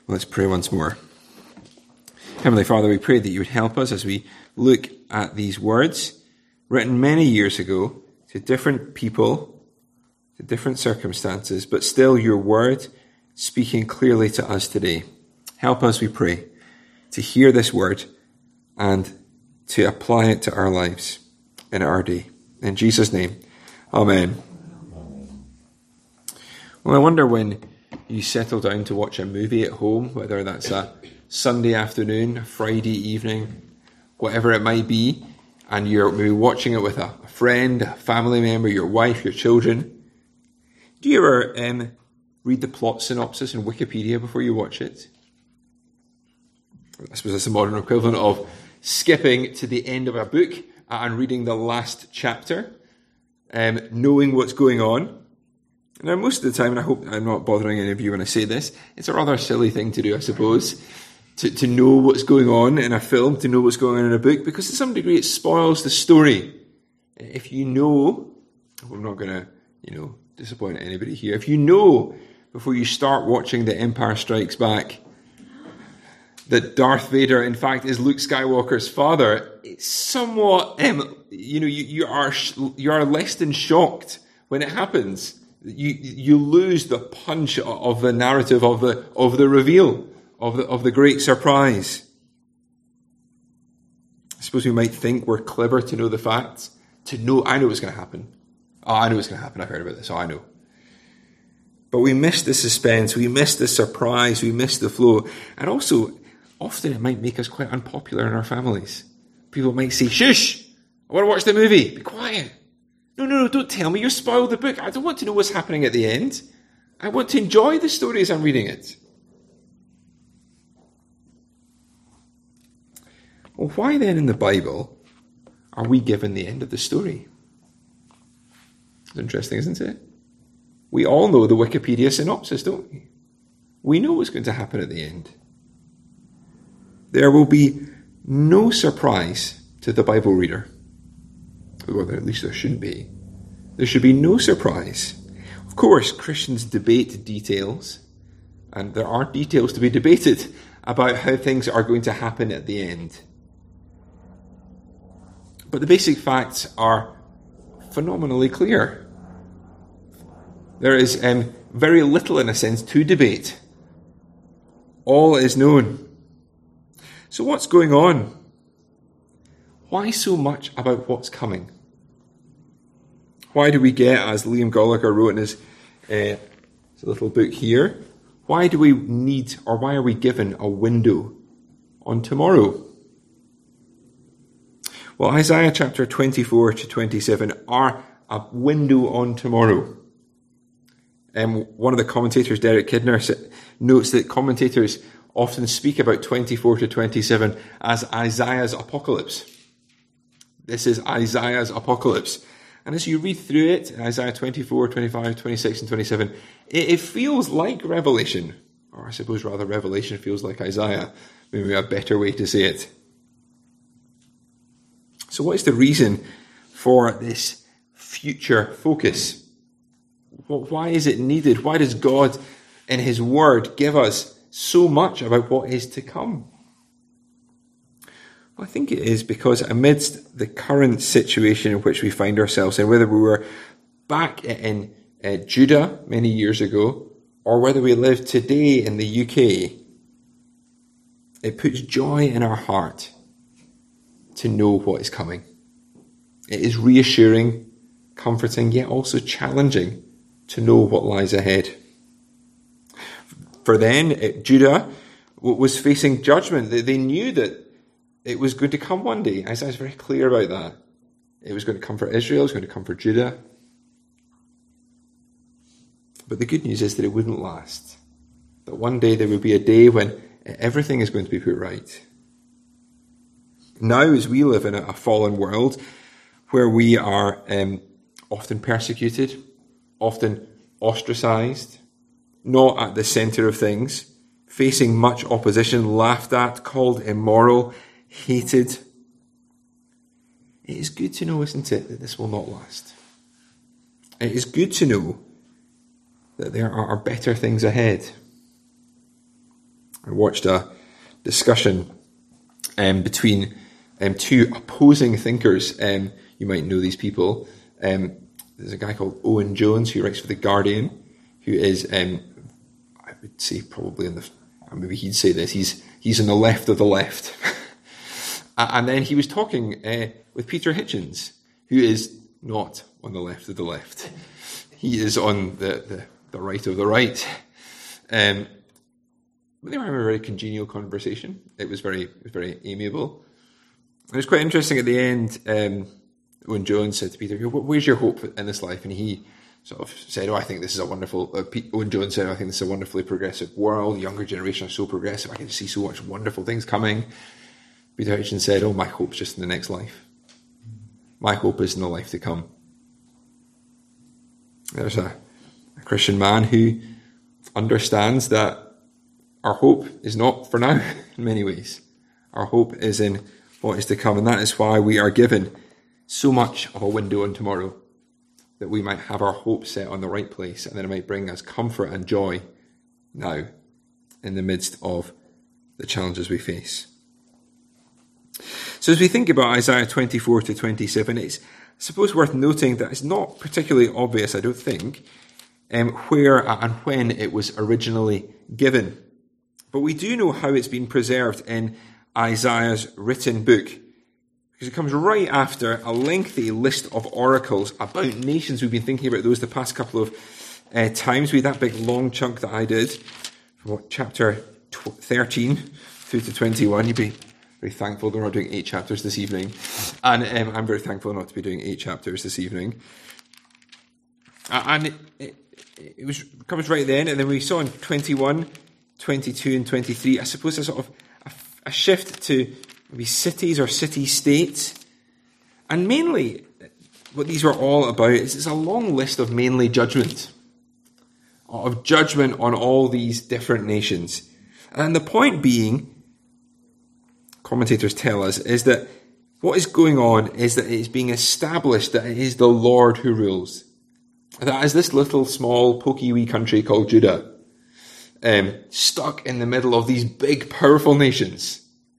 Let's pray once more. Heavenly Father, we pray that you would help us as we look at these words written many years ago to different people, to different circumstances, but still your word speaking clearly to us today. Help us, we pray, to hear this word and to apply it to our lives in our day. In Jesus' name, amen. Well, I wonder when you settle down to watch a movie at home, whether that's a Sunday afternoon, a Friday evening, whatever it might be, and you're maybe watching it with a friend, a family member, your wife, your children. Do you ever read the plot synopsis in Wikipedia before you watch it? I suppose that's the modern equivalent of skipping to the end of a book and reading the last chapter, knowing what's going on. Now, most of the time, and I hope I'm not bothering any of you when I say this, it's a rather silly thing to do, I suppose, to know what's going on in a film, to know what's going on in a book, because to some degree it spoils the story. If you know, I'm not going to, disappoint anybody here, if you know before you start watching The Empire Strikes Back that Darth Vader, in fact, is Luke Skywalker's father, it's somewhat, you are less than shocked when it happens. You lose the punch of the narrative of the reveal of the great surprise. I suppose we might think we're clever to know the facts, to know I know what's going to happen. Oh, I know what's going to happen. I've heard about this. Oh, I know. But we miss the suspense. We miss the surprise. We miss the flow. And also, often it might make us quite unpopular in our families. People might say, "Shush! I want to watch the movie. Be quiet." No, don't tell me. You spoiled the book. I don't want to know what's happening at the end. I want to enjoy the story as I'm reading it. Well, why then in the Bible are we given the end of the story? It's interesting, isn't it? We all know the Wikipedia synopsis, don't we? We know what's going to happen at the end. There will be no surprise to the Bible reader. Well, at least there shouldn't be. There should be no surprise. Of course, Christians debate details, and there are details to be debated about how things are going to happen at the end. But the basic facts are phenomenally clear. There is very little, in a sense, to debate. All is known. So what's going on? Why so much about what's coming? Why do we get, as Liam Gallagher wrote in his little book here, why do we need, or why are we given a window on tomorrow? Well, Isaiah chapter 24 to 27 are a window on tomorrow. One of the commentators, Derek Kidner, notes that commentators often speak about 24 to 27 as Isaiah's apocalypse. This is Isaiah's apocalypse. And as you read through it, Isaiah 24, 25, 26, and 27, it feels like Revelation. Or I suppose rather Revelation feels like Isaiah. Maybe a better way to say it. So what is the reason for this future focus? Why is it needed? Why does God, in His Word, give us so much about what is to come? Well, I think it is because amidst the current situation in which we find ourselves in, whether we were back in Judah many years ago, or whether we live today in the UK, it puts joy in our heart to know what is coming. It is reassuring, comforting, yet also challenging to know what lies ahead. For then, Judah was facing judgment. They knew that it was going to come one day. Isaiah is very clear about that. It was going to come for Israel, it was going to come for Judah. But the good news is that it wouldn't last. That one day there would be a day when everything is going to be put right. Now, as we live in a fallen world where we are often persecuted, often ostracized, not at the center of things, facing much opposition, laughed at, called immoral, hated. It is good to know, isn't it, that this will not last. It is good to know that there are better things ahead. I watched a discussion between two opposing thinkers. You might know these people. There's a guy called Owen Jones who writes for The Guardian, who is, I would say probably maybe he'd say this, he's on the left of the left. And then he was talking with Peter Hitchens, who is not on the left of the left. He is on the right of the right. But they were having a very congenial conversation. It was very amiable. It was quite interesting at the end when Jones said to Peter, "Where's your hope in this life?" And he sort of said, "I think this is a wonderful." When Jones said, "I think this is a wonderfully progressive world. The younger generation are so progressive. I can see so much wonderful things coming." Peter Hitchens said, "My hope's just in the next life. My hope is in the life to come." There's a Christian man who understands that our hope is not for now in many ways. Our hope is in what is to come, and that is why we are given so much of a window on tomorrow, that we might have our hope set on the right place, and that it might bring us comfort and joy now in the midst of the challenges we face. So as we think about Isaiah 24 to 27, it's, I suppose, worth noting that it's not particularly obvious, I don't think, where and when it was originally given. But we do know how it's been preserved in Isaiah's written book, because it comes right after a lengthy list of oracles about nations. We've been thinking about those the past couple of times. We had that big long chunk that I did from chapter 13 through to 21. You'd be very thankful that we're not doing 8 chapters this evening. And I'm very thankful not to be doing 8 chapters this evening. And it comes right then, and then we saw in 21, 22 and 23, I suppose, a sort of a shift to maybe cities or city-states. And mainly, what these were all about is it's a long list of mainly judgment on all these different nations. And the point being, commentators tell us, is that what is going on is that it is being established that it is the Lord who rules. That is this little small pokey wee country called Judah, stuck in the middle of these big powerful nations.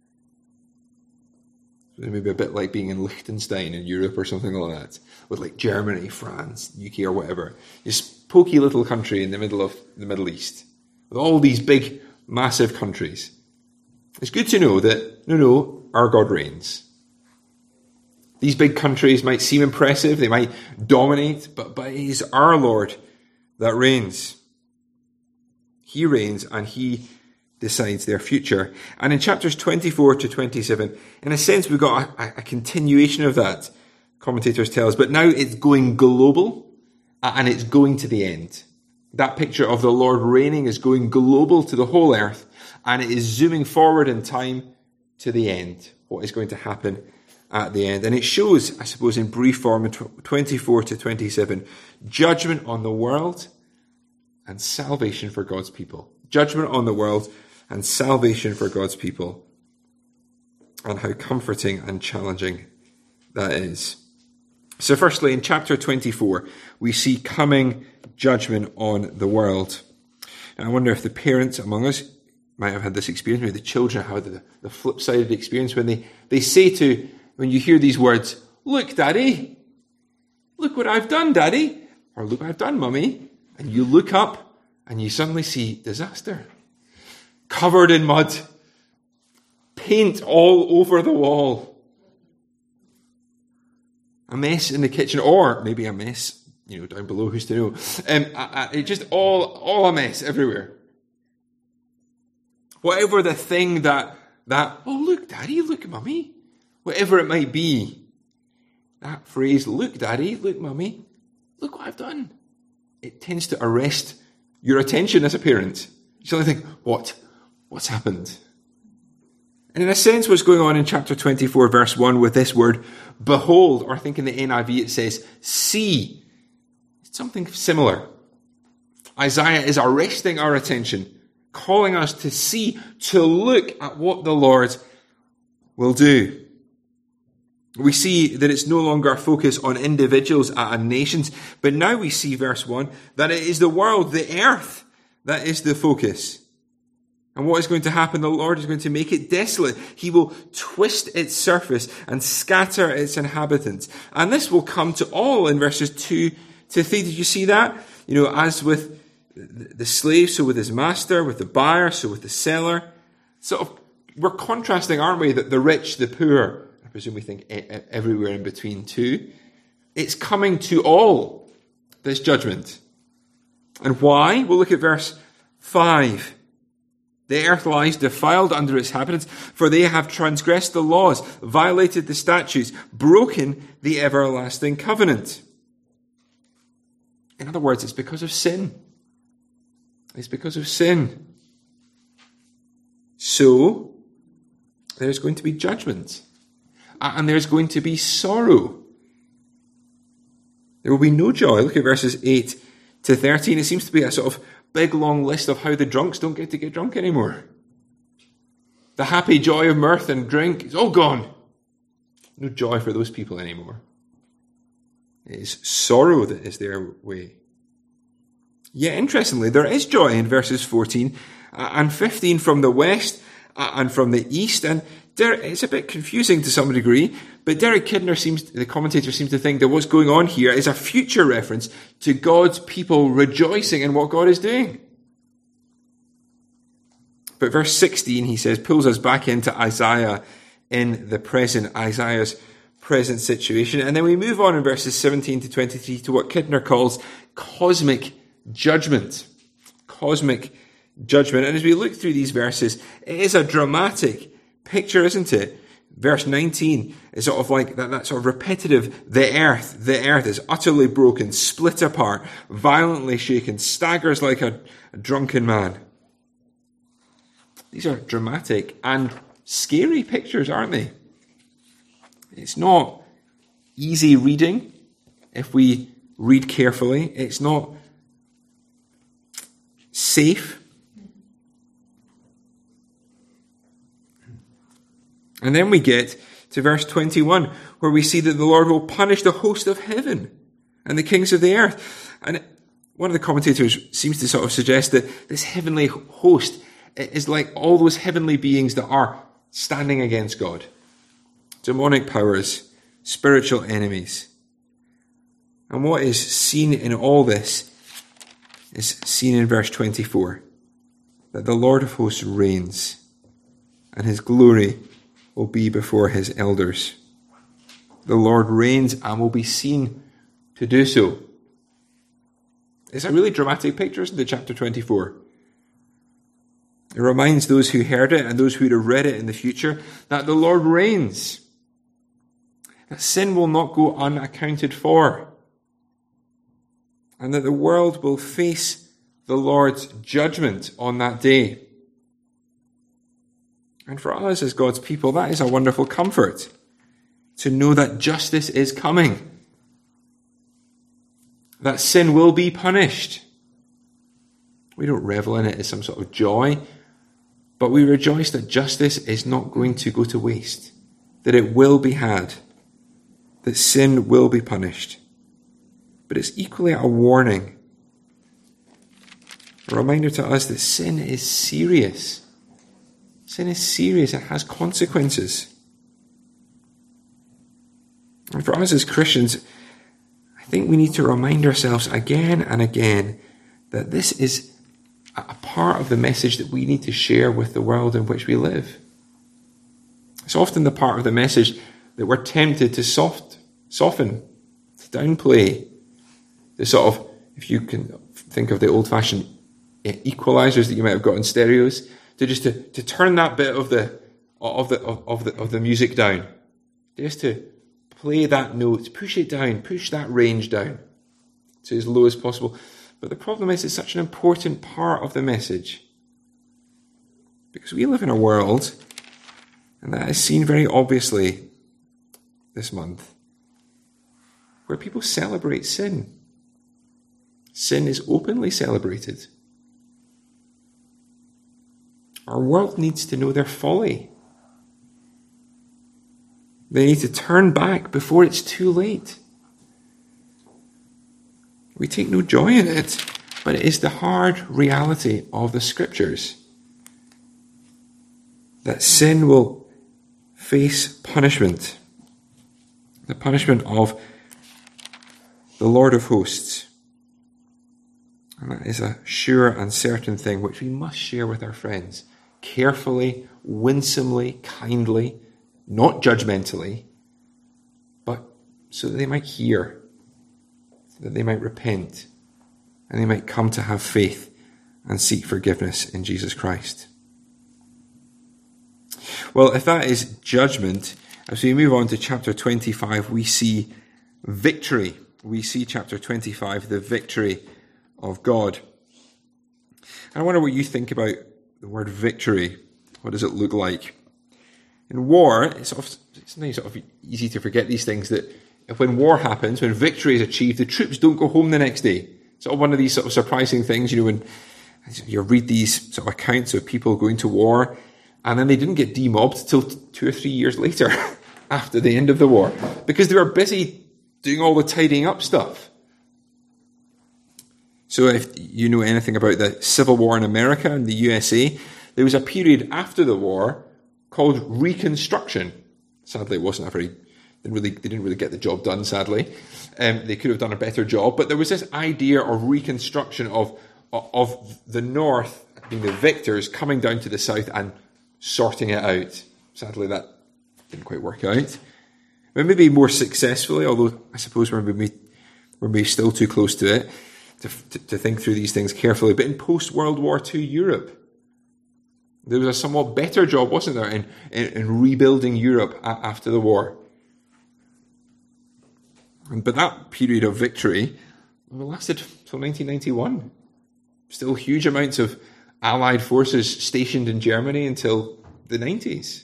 Maybe a bit like being in Liechtenstein in Europe or something like that, with like Germany, France, UK or whatever. This pokey little country in the middle of the Middle East, with all these big, massive countries. It's good to know that, no, our God reigns. These big countries might seem impressive, they might dominate, but it is our Lord that reigns. He reigns and he decides their future. And in chapters 24 to 27, in a sense, we've got a continuation of that, commentators tell us, but now it's going global and it's going to the end. That picture of the Lord reigning is going global to the whole earth, and it is zooming forward in time to the end, what is going to happen at the end. And it shows, I suppose, in brief form in 24 to 27, judgment on the world and salvation for God's people. Judgment on the world and salvation for God's people. And how comforting and challenging that is. So firstly, in chapter 24, we see coming judgment on the world. And I wonder if the parents among us might have had this experience, maybe the children have had the flip side of the experience when they say to, when you hear these words, "Look, Daddy, look what I've done, Daddy," or "Look what I've done, Mummy," and you look up and you suddenly see disaster. Covered in mud, paint all over the wall, a mess in the kitchen, or maybe a mess, down below, who's to know? It just all a mess everywhere. Whatever the thing that, "Oh, look, Daddy, look, Mummy," whatever it might be, that phrase, "Look, Daddy, look, Mummy, look what I've done," it tends to arrest your attention as a parent. You suddenly think, What's happened? And in a sense, what's going on in chapter 24, verse 1 with this word, "behold," or I think in the NIV it says, "see." It's something similar. Isaiah is arresting our attention, calling us to see, to look at what the Lord will do. We see that it's no longer a focus on individuals and nations, but now we see, verse 1, that it is the world, the earth, that is the focus. And what is going to happen? The Lord is going to make it desolate. He will twist its surface and scatter its inhabitants. And this will come to all in verses 2 to 3. Did you see that? As with the slave, so with his master, with the buyer, so with the seller. We're contrasting, aren't we, that the rich, the poor, I presume we think everywhere in between too. It's coming to all, this judgment. And why? We'll look at verse 5. The earth lies defiled under its inhabitants, for they have transgressed the laws, violated the statutes, broken the everlasting covenant. In other words, it's because of sin. It's because of sin. So, there's going to be judgment. And there's going to be sorrow. There will be no joy. Look at verses 8 to 13. It seems to be a sort of big long list of how the drunks don't get to get drunk anymore. The happy joy of mirth and drink is all gone. No joy for those people anymore. It is sorrow that is their way. Yet, interestingly, there is joy in verses 14 and 15 from the west and from the east. And it's a bit confusing to some degree, but Derek Kidner the commentator seems to think that what's going on here is a future reference to God's people rejoicing in what God is doing. But verse 16, he says, pulls us back into Isaiah's present situation. And then we move on in verses 17 to 23 to what Kidner calls cosmic judgment. Cosmic judgment. And as we look through these verses, it is a dramatic picture, isn't it? Verse 19 is sort of like that sort of repetitive, the earth is utterly broken, split apart, violently shaken, staggers like a drunken man. These are dramatic and scary pictures, aren't they? It's not easy reading if we read carefully. It's not safe. And then we get to verse 21, where we see that the Lord will punish the host of heaven and the kings of the earth. And one of the commentators seems to sort of suggest that this heavenly host is like all those heavenly beings that are standing against God. Demonic powers, spiritual enemies. And what is seen in all this is seen in verse 24, that the Lord of hosts reigns, and his glory will be before his elders. The Lord reigns and will be seen to do so. It's a really dramatic picture, isn't it, chapter 24? It reminds those who heard it and those who would have read it in the future that the Lord reigns. That sin will not go unaccounted for. And that the world will face the Lord's judgment on that day. And for us as God's people, that is a wonderful comfort, to know that justice is coming. That sin will be punished. We don't revel in it as some sort of joy, but we rejoice that justice is not going to go to waste, that it will be had, that sin will be punished. But it's equally a warning, a reminder to us that sin is serious. Sin is serious. It has consequences. And for us as Christians, I think we need to remind ourselves again and again that this is a part of the message that we need to share with the world in which we live. It's often the part of the message that we're tempted to soften, to downplay. The sort of, if you can think of the old-fashioned equalizers that you might have got in stereos, to turn that bit of the music down, just to play that note, push it down, push that range down to as low as possible. But the problem is, it's such an important part of the message, because we live in a world, and that is seen very obviously this month, where people celebrate sin. Sin is openly celebrated. Our world needs to know their folly. They need to turn back before it's too late. We take no joy in it, but it is the hard reality of the Scriptures. that sin will face punishment. The punishment of the Lord of hosts. And that is a sure and certain thing which we must share with our friends. Carefully, winsomely, kindly, not judgmentally, but so that they might hear, so that they might repent, and they might come to have faith and seek forgiveness in Jesus Christ. Well, if that is judgment, as we move on to chapter 25, we see victory. We see chapter 25, the victory of God. And I wonder what you think about the word victory. What does it look like? In war, it's sometimes sort of easy to forget these things, that when war happens, when victory is achieved, the troops don't go home the next day. It's sort of one of these sort of surprising things, when you read these sort of accounts of people going to war, and then they didn't get demobbed till 2 or 3 years later, after the end of the war, because they were busy doing all the tidying up stuff. So if you know anything about the Civil War in America and the USA, there was a period after the war called Reconstruction. Sadly, it wasn't they didn't really get the job done, sadly. They could have done a better job, but there was this idea of Reconstruction of the North being the victors coming down to the South and sorting it out. Sadly, that didn't quite work out. But maybe more successfully, although I suppose we're maybe still too close to it to think through these things carefully. But in post-World War II Europe, there was a somewhat better job, wasn't there, in rebuilding Europe after the war. But that period of victory lasted till 1991. Still huge amounts of Allied forces stationed in Germany until the 90s.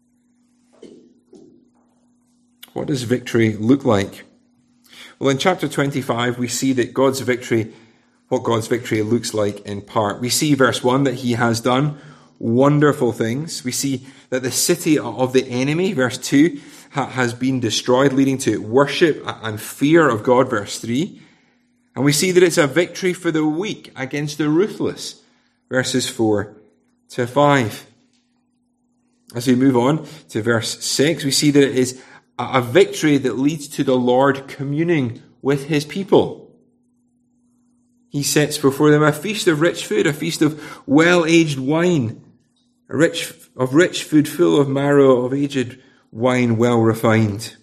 What does victory look like? Well, in chapter 25, we see that what God's victory looks like in part. We see, verse 1, that he has done wonderful things. We see that the city of the enemy, verse 2, has been destroyed, leading to worship and fear of God, verse 3. And we see that it's a victory for the weak against the ruthless, verses 4 to 5. As we move on to verse 6, we see that it is a victory that leads to the Lord communing with his people. He sets before them a feast of rich food, a feast of well-aged wine, rich food full of marrow, of aged wine well refined.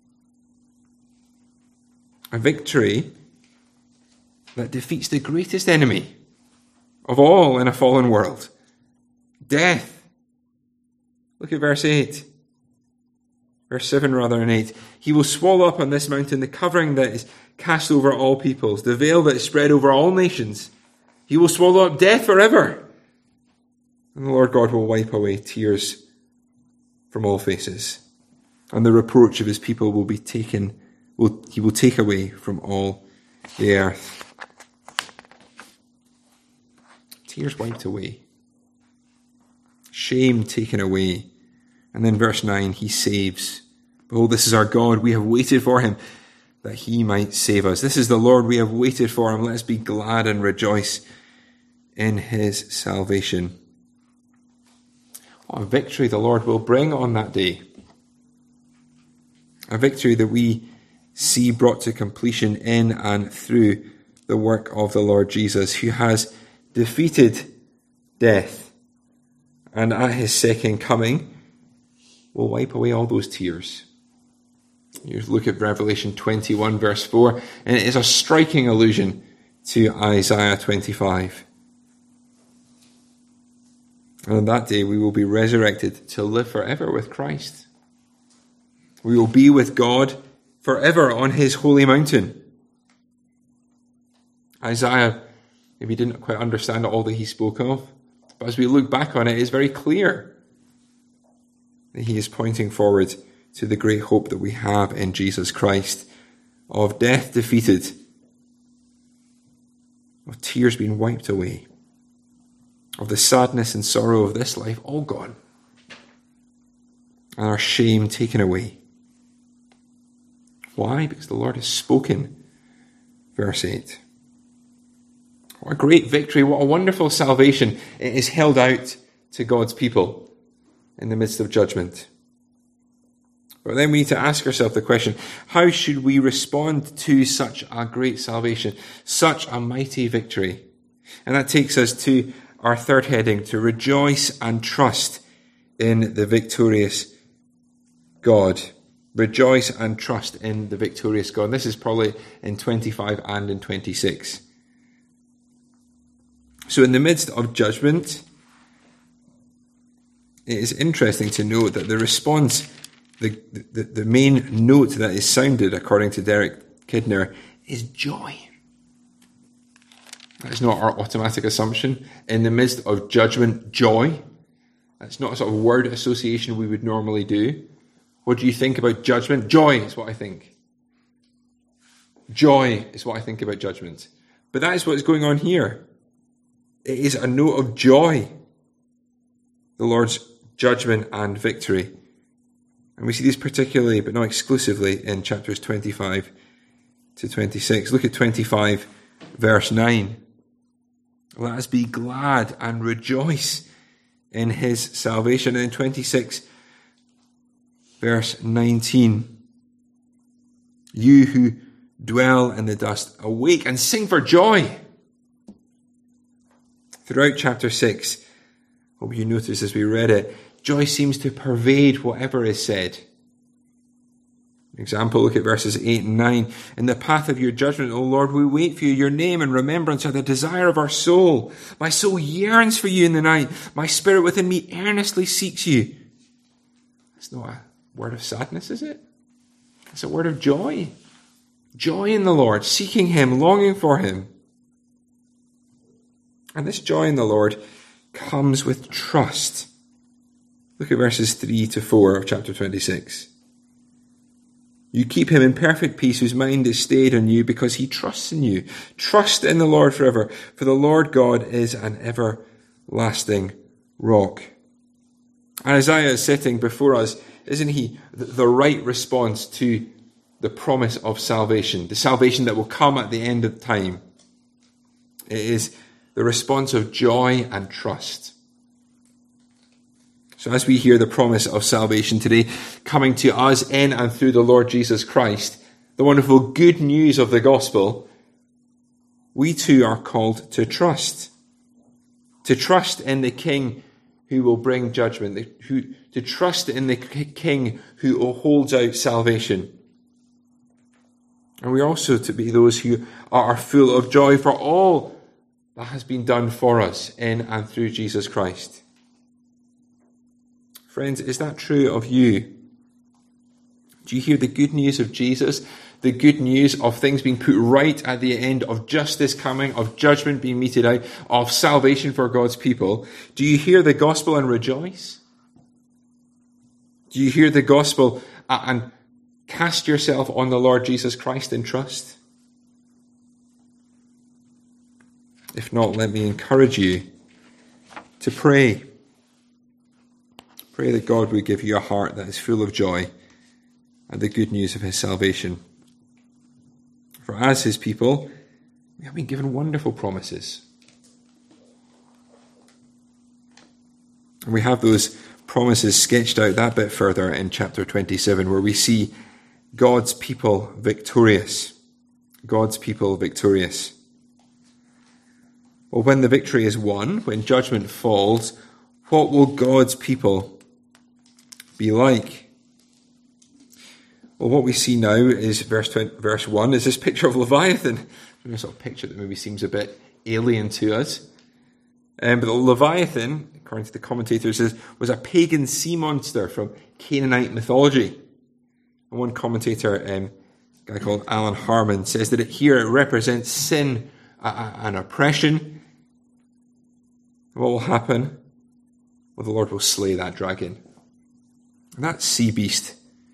A victory that defeats the greatest enemy of all in a fallen world, death. Look at verse 8. Verse 7 rather than 8. He will swallow up on this mountain the covering that is cast over all peoples, the veil that is spread over all nations. He will swallow up death forever. And the Lord God will wipe away tears from all faces. And the reproach of his people will be he will take away from all the earth. Tears wiped away. Shame taken away. And then verse 9, he saves. Behold, this is our God. We have waited for him that he might save us. This is the Lord. We have waited for him. Let us be glad and rejoice in his salvation. What a victory the Lord will bring on that day. A victory that we see brought to completion in and through the work of the Lord Jesus, who has defeated death. And at his second coming, will wipe away all those tears. You look at Revelation 21 verse 4, and it is a striking allusion to Isaiah 25. And on that day we will be resurrected to live forever with Christ. We will be with God forever on his holy mountain. Isaiah maybe didn't quite understand all that he spoke of, but as we look back on it, it's very clear that he is pointing forward to the great hope that we have in Jesus Christ, of death defeated, of tears being wiped away, of the sadness and sorrow of this life all gone, and our shame taken away. Why? Because the Lord has spoken. Verse 8. What a great victory, what a wonderful salvation it is held out to God's people. in the midst of judgment. But then we need to ask ourselves the question, how should we respond to such a great salvation, such a mighty victory? And that takes us to our third heading, to rejoice and trust in the victorious God. Rejoice and trust in the victorious God. This is probably in 25 and in 26. So in the midst of judgment, it is interesting to note that the response, the main note that is sounded, according to Derek Kidner, is joy. That is not our automatic assumption. In the midst of judgment, joy. That's not a sort of word association we would normally do. What do you think about judgment? Joy is what I think. Joy is what I think about judgment. But that is what is going on here. It is a note of joy. The Lord's judgment and victory. And we see this particularly, but not exclusively, in chapters 25 to 26. Look at 25, verse 9. Let us be glad and rejoice in his salvation. And in 26, verse 19. You who dwell in the dust, awake and sing for joy. Throughout chapter 6, hope you notice as we read it, joy seems to pervade whatever is said. For example, look at verses 8 and 9. In the path of your judgment, O Lord, we wait for you. Your name and remembrance are the desire of our soul. My soul yearns for you in the night. My spirit within me earnestly seeks you. That's not a word of sadness, is it? It's a word of joy. Joy in the Lord, seeking him, longing for him. And this joy in the Lord comes with trust. Look at verses 3 to 4 of chapter 26. You keep him in perfect peace whose mind is stayed on you because he trusts in you. Trust in the Lord forever, for the Lord God is an everlasting rock. Isaiah is sitting before us, isn't he, the right response to the promise of salvation, the salvation that will come at the end of time. It is the response of joy and trust. So as we hear the promise of salvation today coming to us in and through the Lord Jesus Christ, the wonderful good news of the gospel, we too are called to trust. To trust in the King who will bring judgment, to trust in the King who holds out salvation. And we are also to be those who are full of joy for all that has been done for us in and through Jesus Christ. Friends, is that true of you? Do you hear the good news of Jesus? The good news of things being put right at the end, of justice coming, of judgment being meted out, of salvation for God's people? Do you hear the gospel and rejoice? Do you hear the gospel and cast yourself on the Lord Jesus Christ in trust? If not, let me encourage you to pray. Pray that God would give you a heart that is full of joy and the good news of his salvation. For as his people, we have been given wonderful promises. And we have those promises sketched out that bit further in chapter 27, where we see God's people victorious. God's people victorious. Well, when the victory is won, when judgment falls, what will God's people be like? Well, what we see now is verse 1 is this picture of Leviathan. A sort of picture that maybe seems a bit alien to us. But the Leviathan, according to the commentators, was a pagan sea monster from Canaanite mythology. And one commentator, a guy called Alan Harmon, says that here it represents sin and oppression. What will happen? Well, the Lord will slay that dragon. And that sea beast.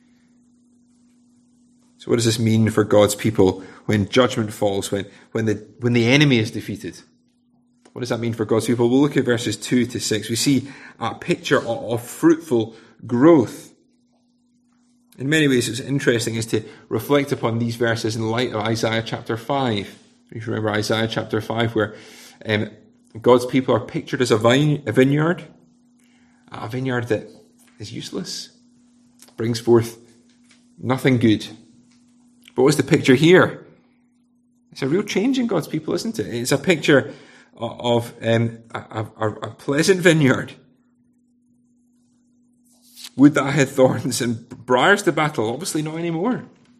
So what does this mean for God's people when judgment falls, when the enemy is defeated? What does that mean for God's people? We'll look at verses 2 to 6. We see a picture of fruitful growth. In many ways, it's interesting is to reflect upon these verses in light of Isaiah chapter 5. If you remember Isaiah chapter 5, where God's people are pictured as a vineyard that is useless, brings forth nothing good. But what's the picture here? It's a real change in God's people, isn't it? It's a picture of a pleasant vineyard. Would that I had thorns and briars to battle? Obviously not anymore.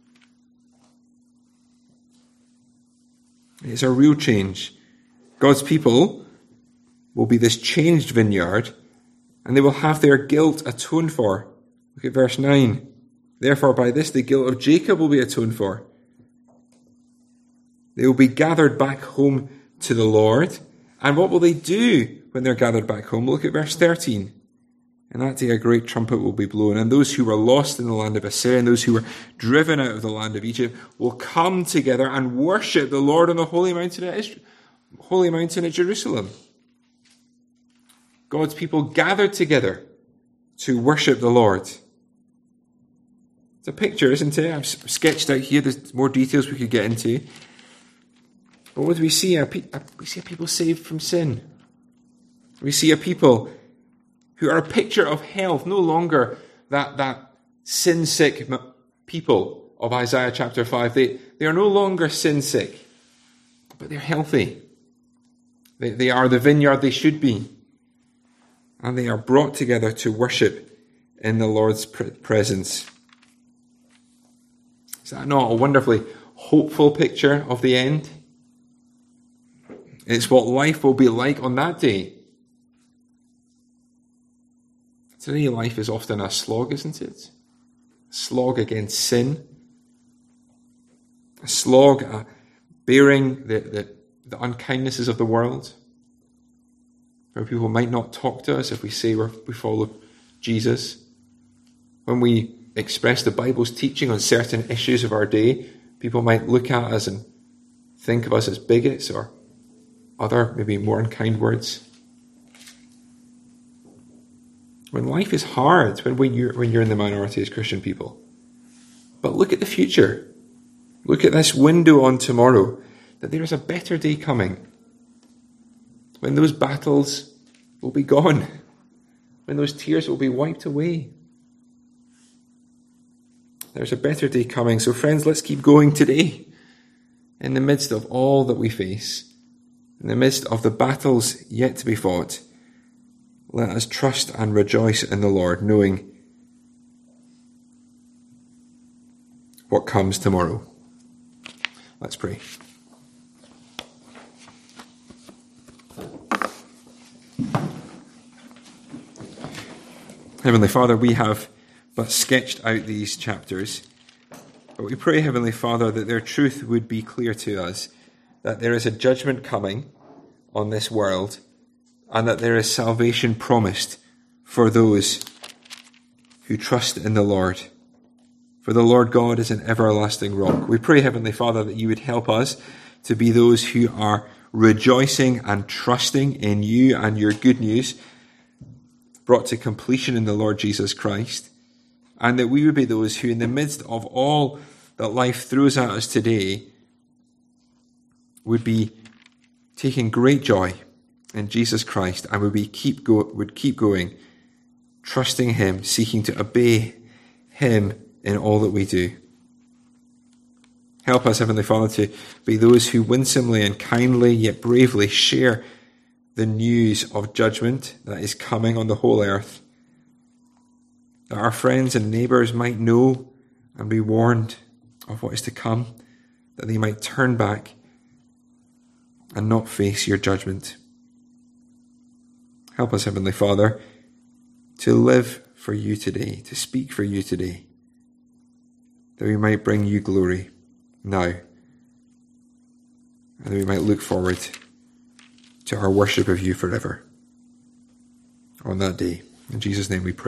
It's a real change. God's people will be this changed vineyard, and they will have their guilt atoned for. Look at verse 9. Therefore, by this the guilt of Jacob will be atoned for. They will be gathered back home to the Lord. And what will they do when they're gathered back home? Look at verse 13. And that day a great trumpet will be blown, and those who were lost in the land of Assyria and those who were driven out of the land of Egypt will come together and worship the Lord on the holy mountain at Jerusalem. God's people gathered together to worship the Lord. It's a picture, isn't it? I've sketched out here. There's more details we could get into. But what do we see? We see a people saved from sin. We see a people who are a picture of health, no longer that sin-sick people of Isaiah chapter 5. They are no longer sin-sick, but they're healthy. They are the vineyard they should be. And they are brought together to worship in the Lord's presence. Is that not a wonderfully hopeful picture of the end? It's what life will be like on that day. Today life is often a slog, isn't it? A slog against sin. A slog bearing the unkindnesses of the world. Where people might not talk to us if we say we follow Jesus. When we express the Bible's teaching on certain issues of our day, people might look at us and think of us as bigots or other, maybe more unkind words. When life is hard, when you're in the minority as Christian people. But look at the future. Look at this window on tomorrow, that there is a better day coming. When those battles will be gone. When those tears will be wiped away. There's a better day coming. So friends, let's keep going today. In the midst of all that we face. In the midst of the battles yet to be fought. Let us trust and rejoice in the Lord, knowing what comes tomorrow. Let's pray. Heavenly Father, we have but sketched out these chapters, but we pray, Heavenly Father, that their truth would be clear to us, that there is a judgment coming on this world, and that there is salvation promised for those who trust in the Lord. For the Lord God is an everlasting rock. We pray, Heavenly Father, that you would help us to be those who are rejoicing and trusting in you and your good news brought to completion in the Lord Jesus Christ. And that we would be those who, in the midst of all that life throws at us today, would be taking great joy in Jesus Christ, and would keep going, trusting him, seeking to obey him in all that we do. Help us, Heavenly Father, to be those who winsomely and kindly, yet bravely, share the news of judgment that is coming on the whole earth, that our friends and neighbours might know and be warned of what is to come, that they might turn back and not face your judgment. Help us, Heavenly Father, to live for you today, to speak for you today, that we might bring you glory now, and that we might look forward to our worship of you forever on that day. In Jesus' name we pray.